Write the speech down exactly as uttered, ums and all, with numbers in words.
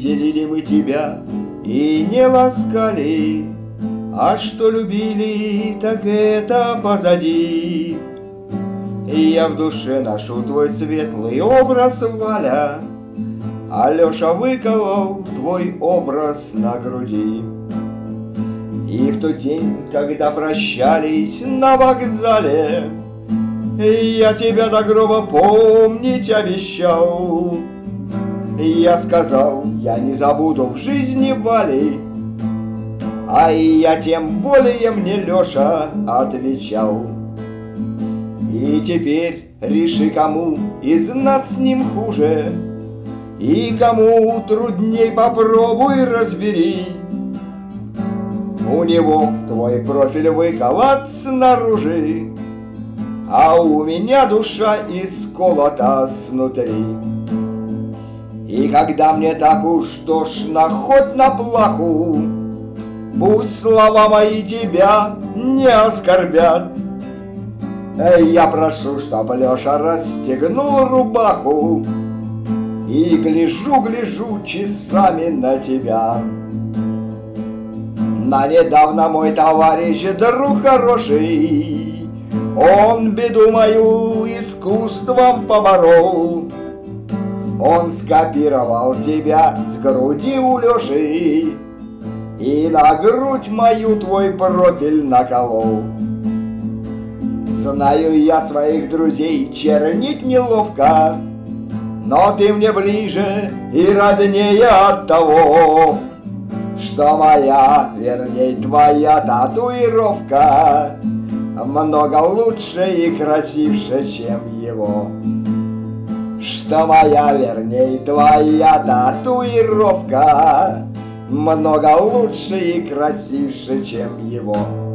делили мы тебя и не ласкали, а что любили, так это позади. И я в душе ношу твой светлый образ, Валя, Алеша выколол твой образ на груди. И в тот день, когда прощались на вокзале, я тебя до гроба помнить обещал. Я сказал, я не забуду в жизни Вали, а я тем более мне, Леша, отвечал. И теперь реши, кому из нас с ним хуже, и кому трудней, попробуй разбери. У него твой профиль выколот снаружи, а у меня душа исколота снутри. И когда мне так уж тошно хоть на плаху, пусть слова мои тебя не оскорбят. Я прошу, чтоб Леша расстегнул рубаху, и гляжу-гляжу часами на тебя. На недавно мой товарищ, друг хороший, он беду мою искусством поборол. Он скопировал тебя с груди у Леши и на грудь мою твой профиль наколол. Знаю я своих друзей, чернить неловко, но ты мне ближе и роднее от того, что моя, верней твоя татуировка много лучше и красивше, чем его. Что моя, верней твоя татуировка много лучше и красивше, чем его.